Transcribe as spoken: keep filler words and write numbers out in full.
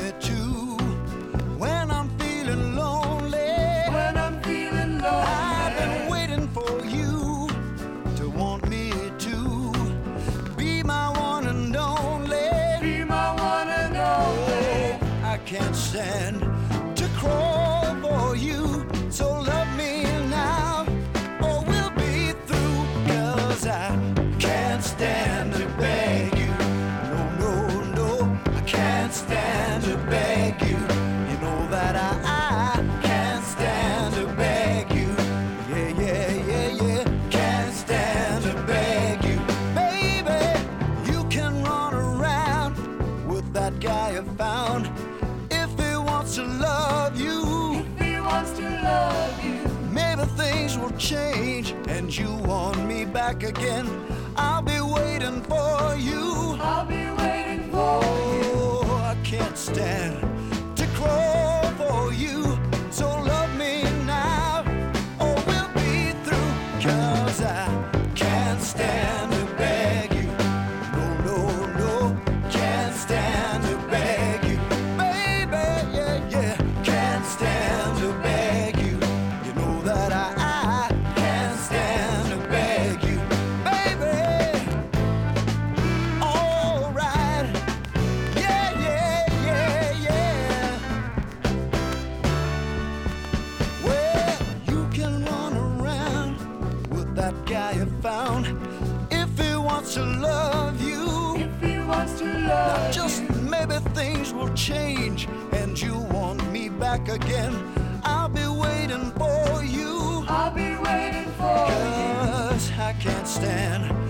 me too. When I'm feeling lonely, when I'm feeling lonely, I've been waiting for you to want me to be my one and only. be my one and only. I can't stand to crawl for you, so love me now or we'll be through. 'Cause I can't stand to beg you, no, no, no, I can't stand to beg you. You know that I, I can't stand to beg you. Yeah, yeah, yeah, yeah, can't stand to beg you. Baby, you can run around with that guy you found. If he wants to love you, If he wants to love you, maybe things will change and you want me back again. I'll be waiting for you. I'll be waiting for you. Oh, I can't stand to crawl for you, so love me now or we'll be through. 'Cause I can't stand to beg you, no, no, no, can't stand to beg you. Baby, yeah, yeah, can't stand to beg you. You know that I, I can't stand to beg you. Baby, alright, yeah, yeah, yeah, yeah. Well, you can run around with that guy you found. If he wants to love you, If he wants to love just you, maybe things will change and you want me back again. I'll be waiting for you. I'll be waiting for you. 'Cause I can't stand